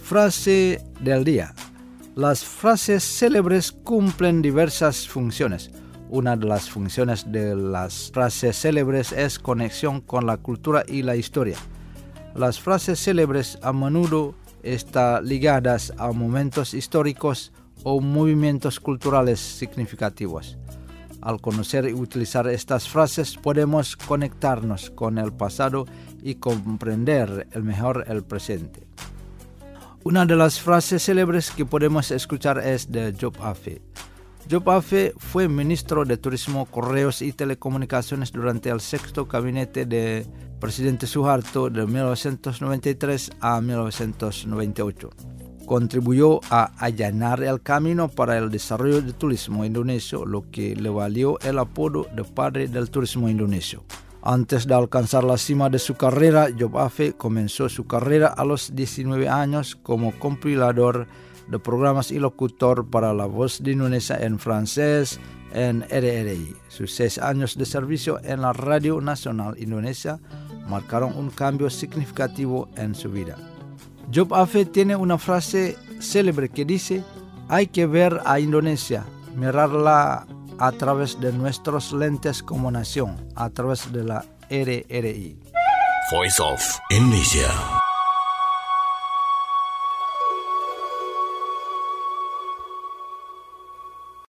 Frase del día. Las frases célebres cumplen diversas funciones. Una de las funciones de las frases célebres es conexión con la cultura y la historia. Las frases célebres a menudo están ligadas a momentos históricos o movimientos culturales significativos. Al conocer y utilizar estas frases podemos conectarnos con el pasado y comprender mejor el presente. Una de las frases célebres que podemos escuchar es de Job Afe. Job Afe fue ministro de Turismo, Correos y Telecomunicaciones durante el sexto gabinete de presidente Suharto de 1993 a 1998. Contribuyó a allanar el camino para el desarrollo del turismo indonesio, lo que le valió el apodo de padre del turismo indonesio. Antes de alcanzar la cima de su carrera, Job Afe comenzó su carrera a los 19 años como compilador de programas y locutor para La Voz de Indonesia en francés en RRI. Sus 6 años de servicio en la Radio Nacional Indonesia marcaron un cambio significativo en su vida. Job Afe tiene una frase célebre que dice: hay que ver a Indonesia, mirarla a través de nuestros lentes como nación, a través de la RRI. Voice of Indonesia.